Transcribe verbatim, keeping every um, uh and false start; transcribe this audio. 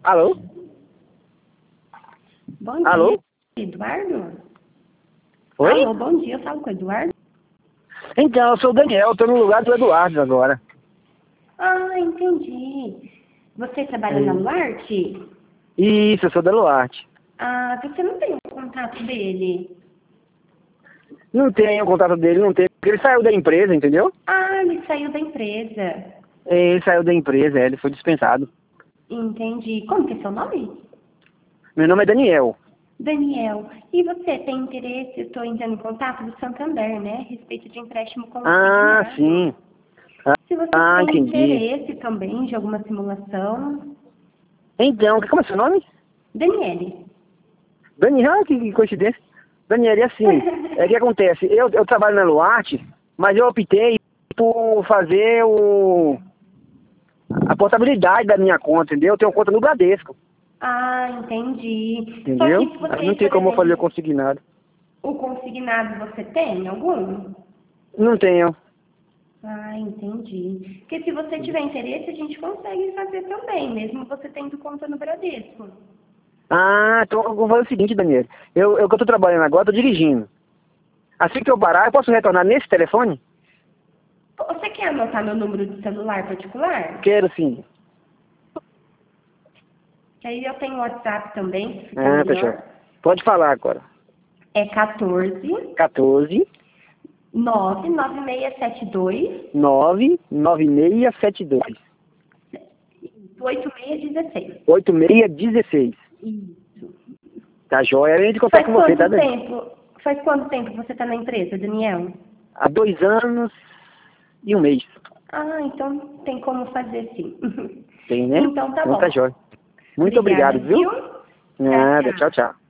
Alô? Bom Alô? dia, Eduardo? Oi? Alô, bom dia, eu falo com o Eduardo? Então, eu sou o Daniel, estou no lugar do Eduardo agora. Ah, entendi. Você trabalha É. na Luarte? Isso, eu sou da Luarte. Ah, você não tem o contato dele? Não tenho o contato dele, não tenho. Porque ele saiu da empresa, entendeu? Ah, ele saiu da empresa. É, Ele saiu da empresa, é, ele foi dispensado. Entendi. Como que é seu nome? Meu nome é Daniel. Daniel. E você tem interesse, eu estou entrando em contato do Santander, né? A respeito de empréstimo Ah, consignado. sim. Se você Ah, tem entendi. interesse também de alguma simulação. Então, como é seu nome? Daniele. Daniel, ah, que que coincidência. Daniel, é assim, é o que acontece, eu, eu trabalho na Luarte, mas eu optei por fazer o, a portabilidade da minha conta, entendeu? Eu tenho conta no Bradesco, Ah, entendi. Só que entendeu? se Aí não você, tem por como eu fazer o exemplo, consignado. o consignado você tem algum? Não tenho. Ah, entendi. Porque se você tiver interesse, a gente consegue fazer também, mesmo você tendo conta no Bradesco. Ah, então eu vou fazer o seguinte, Daniel. Eu, eu que eu tô trabalhando agora, tô dirigindo. Assim que eu parar, eu posso retornar nesse telefone? Você quer anotar meu número de celular particular? Quero sim. Que aí eu tenho WhatsApp também, se ficar Ah, tá melhor. joia. Pode falar agora. É quatorze, quatorze, nove nove seis sete dois, nove nove seis sete dois, oito seis um seis. oito seis um seis. Isso. Tá joia? A gente contar Faz com você, tá, quanto Daniel? tempo? Faz quanto tempo você está na empresa, Daniel? Há dois anos e um mês. Ah, então tem como fazer sim. Tem, né? Então tá Então tá bom. joia. Muito Obrigada, obrigado, viu? viu? Tchau, Nada, tchau, tchau. tchau.